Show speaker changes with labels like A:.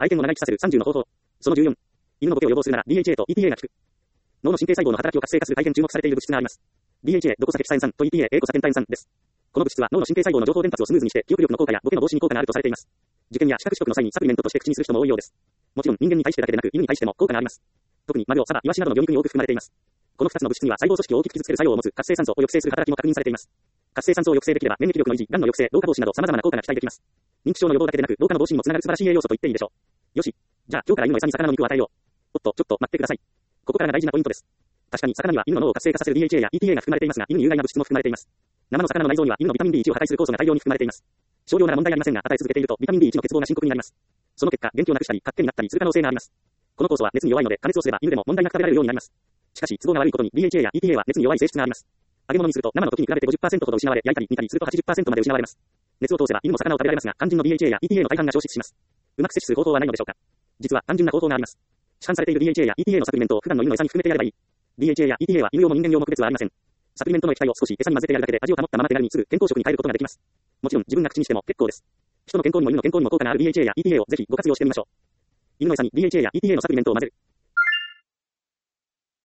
A: 愛犬を長生きさせる30の方法。その14。犬のボケを予防するなら DHA と EPA が効く。脳の神経細胞の働きを活性化する大変注目されている物質があります。DHA、ドコサケキサエン酸と EPA、エコサケンタエン酸です。この物質は脳の神経細胞の情報伝達をスムーズにして記憶力の効果やボケの防止に効果があるとされています。受験や資格取得の際にサプリメントとして口にする人も多いようです。もちろん人間に対してだけでなく犬に対しても効果があります。特にマグロ、サバ、イワシなどの魚肉に多く含まれています。この2つの物質には細胞組織を大きく傷つける作用を持つ活性酸素を抑制する働きも確認されています。活性酸素を抑制できれば免疫力の維持、癌の抑制、老化防止など様々な効果が期待できます。認知症の予防だけでなく老化の防止にもつながる素晴らしい栄養素と言っていいでしょう。よし。じゃあ今日から犬の餌に魚の肉を与えよう。おっと、ちょっと待ってください。ここからが大事なポイントです。確かに魚には犬の脳を活性化させる DHA や EPA が含まれていますが、犬に有害な物質も含まれています。生の魚の内臓には犬のビタミン B1 を破壊する酵素が大量に含まれています。少量なら問題ありませんが、与え続けているとビタミン B1 の欠乏が深刻になります。その結果、元気をなくしたり、活気になったりする可能性があります。この酵素は熱に弱いので、加熱をすれば犬でも問題なく食べられるようになります。しかし、都合が悪いことに DHA や EPA は熱に弱い性質があります。揚げ物にすると生の時に比べて 50% ほど失われ、焼いたり煮たりすると 80% まで失われます。熱を通せば犬も魚を食べられますが、肝心の DHA や EPA の大半が消失します。うまく摂取する方法はないのでしょうか。実は単純な方法があります。市販されている DHA や EPA のサプリメントを普段の犬の餌に含めてやればいい。DHA や EPA は犬用も人間用も区別はありません。サプリメントの液体を少し餌に混ぜてやるだけで味を保ったまま手軽にすぐ健康食に変えることができます。もちろん自分が口にしても結構です。人の健康にも犬の健康にも効果がある DHA や EPA をぜひご活用してみましょう。犬の餌に DHA や EPA のサプリメントを混ぜる。